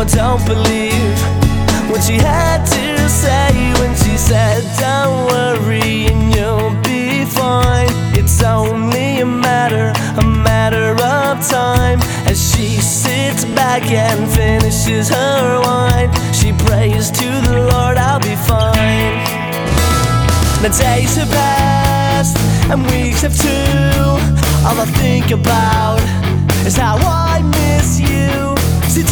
don't believe what she had to say when she said, don't worry and you'll be fine. It's only a matter of time. As she sits back and finishes her wine, she prays to the Lord, I'll be fine. The days have passed and weeks have too. All I think about is how I miss